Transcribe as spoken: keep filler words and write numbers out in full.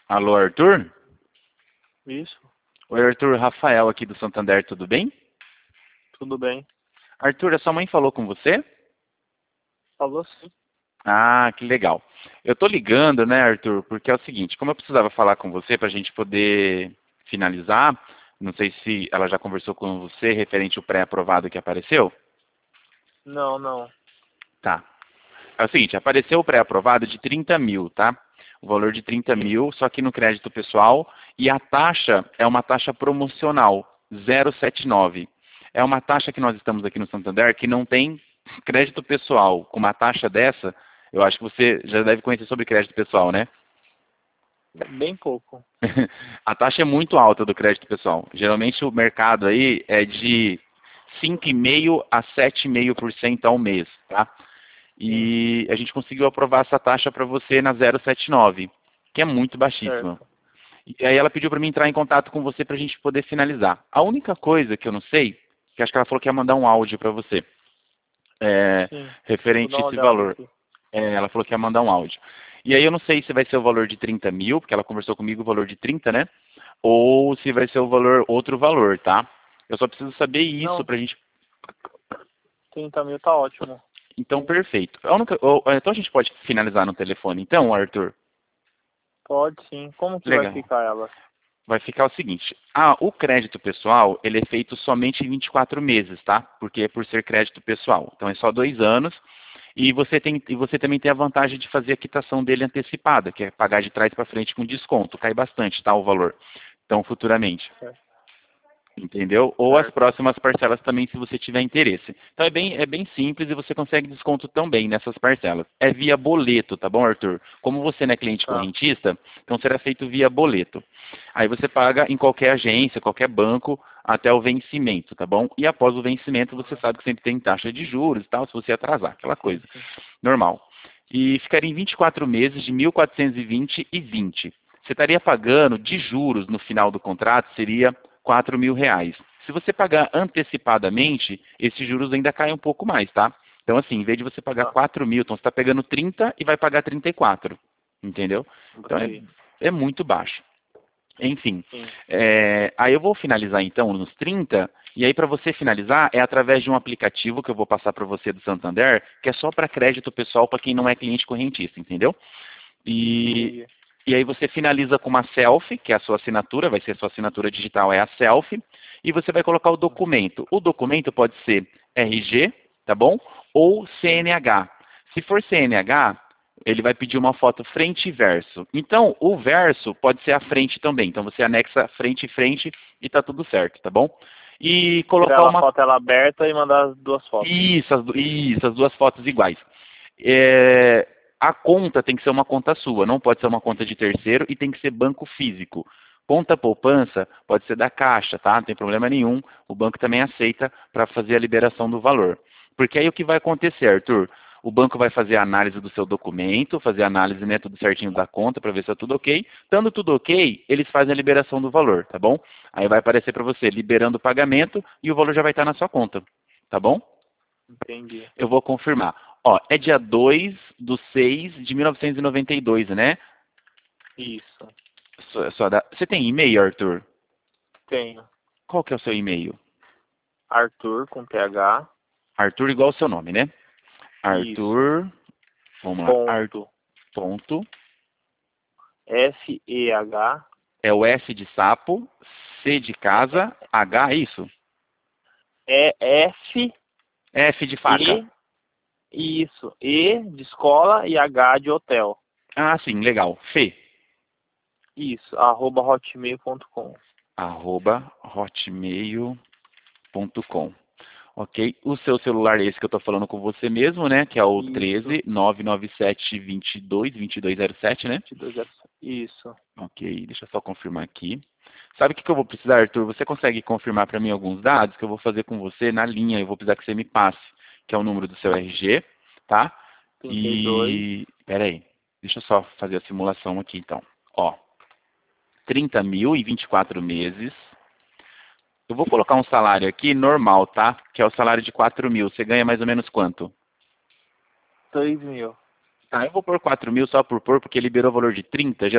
Alô, Arthur? Isso, Oi, Arthur, Rafael aqui do Santander, tudo bem? tudo bem. Arthur, a sua mãe falou com você? Falou sim. Ah, que legal. Eu tô ligando, né, Arthur, porque é o seguinte, como eu precisava falar com você para a gente poder finalizar, não sei se ela já conversou com você referente ao pré-aprovado que apareceu? Não, não. Tá. É o seguinte, apareceu o pré-aprovado de trinta mil, tá? O valor de trinta Sim. mil, só que no crédito pessoal, e a taxa é uma taxa promocional, zero vírgula setenta e nove. É uma taxa que nós estamos aqui no Santander que não tem crédito pessoal. Com uma taxa dessa, eu acho que você já deve conhecer sobre crédito pessoal, né? Bem pouco. A taxa é muito alta do crédito pessoal. Geralmente o mercado aí é de cinco vírgula cinco por cento a sete vírgula cinco por cento ao mês, tá? Sim, E a gente conseguiu aprovar essa taxa para você na zero vírgula setenta e nove, que é muito baixíssima. certo. E aí ela pediu para mim entrar em contato com você para a gente poder finalizar. A única coisa que eu não sei, que acho que ela falou que ia mandar um áudio para você, é, Sim. Vou dar referente a uma esse olhada valor. aqui. É, ela falou que ia mandar um áudio. E aí eu não sei se vai ser o valor de trinta mil, porque ela conversou comigo o valor de trinta, né? Ou se vai ser o valor, outro valor, tá? Eu só preciso saber isso Não, pra gente. trinta mil tá ótimo. Então, perfeito. A única- ou- Então a gente pode finalizar no telefone, então, Arthur? Pode sim. Como que vai Legal. ficar ela? Vai ficar o seguinte, ah, o crédito pessoal, ele é feito somente em vinte e quatro meses, tá? Porque é por ser crédito pessoal. Então é só dois anos. E você, tem, e você também tem a vantagem de fazer a quitação dele antecipada, que é pagar de trás para frente com desconto. Cai bastante, tá, o valor. Então, futuramente. Certo. Entendeu? Ou as Certo. próximas parcelas também, se você tiver interesse. Então é bem, é bem simples e você consegue desconto também nessas parcelas. É via boleto, tá bom, Arthur? Como você não é cliente Tá. correntista, então será feito via boleto. Aí você paga em qualquer agência, qualquer banco, até o vencimento, tá bom? E após o vencimento, você sabe que sempre tem taxa de juros e tal, se você atrasar, aquela Sim, coisa. sim. Normal. E ficaria em vinte e quatro meses de mil quatrocentos e vinte e vinte. Você estaria pagando de juros no final do contrato, seria quatro mil reais. Se você pagar antecipadamente, esses juros ainda caem um pouco mais, tá? Então, assim, em vez de você pagar Tá. quatro mil, então você está pegando trinta e vai pagar trinta e quatro. Entendeu? Então é, Ok. é muito baixo. Enfim, Sim. é, aí eu vou finalizar então nos trinta, e aí para você finalizar é através de um aplicativo que eu vou passar para você do Santander, que é só para crédito pessoal para quem não é cliente correntista, entendeu? E, Entendi. e aí você finaliza com uma selfie, que é a sua assinatura, vai ser a sua assinatura digital, é a selfie, e você vai colocar o documento. O documento pode ser R G, tá bom? Ou Sim. C N H. Se for C N H, ele vai pedir uma foto frente e verso. Então, o verso pode ser a frente também. Então, você anexa frente e frente e tá tudo certo, tá bom? E Tirar colocar ela, a uma... foto ela aberta e mandar as duas fotos. Isso, as, du- isso, as duas fotos iguais. É, a conta tem que ser uma conta sua, não pode ser uma conta de terceiro e tem que ser banco físico. Conta poupança pode ser da Caixa, tá? Não tem problema nenhum. O banco também aceita para fazer a liberação do valor. Porque aí o que vai acontecer, Arthur? O banco vai fazer a análise do seu documento, fazer a análise, né, tudo certinho da conta para ver se está tudo ok. Estando tudo ok, eles fazem a liberação do valor, tá bom? Aí vai aparecer para você liberando o pagamento e o valor já vai estar na sua conta, tá bom? Entendi. Eu vou confirmar. Ó, é dia dois de seis de mil novecentos e noventa e dois, né? Isso. Sua- sua da- Você tem e-mail, Arthur? Tenho. Qual que é o seu e-mail? Arthur com P H. Arthur igual o seu nome, né? Isso. Arthur, vamos lá, Ar, Ponto. ponto, F E H. é o S de sapo, C de casa, H, é isso? É F F de faca. E. Isso. E de escola e H de hotel. Ah, sim, legal. Fê, Isso. Arroba hotmail ponto com. arroba hotmail ponto com. Ok? O seu celular é esse que eu estou falando com você mesmo, né? Que é o Isso. treze, nove nove sete, vinte e dois, vinte e dois zero sete, né? vinte e dois zero sete. Isso. Ok, deixa eu só confirmar aqui. Sabe o que que eu vou precisar, Arthur? Você consegue confirmar para mim alguns dados que eu vou fazer com você na linha? Eu vou precisar que você me passe, que é o número do seu R G, tá? trinta e dois. E... Peraí, deixa eu só fazer a simulação aqui, então. Ó, trinta mil e vinte e quatro meses. Eu vou colocar um salário aqui normal, tá? Que é o salário de quatro mil. Você ganha mais ou menos quanto? três mil. Tá, eu vou pôr quatro mil só por pôr, porque liberou o valor de trinta.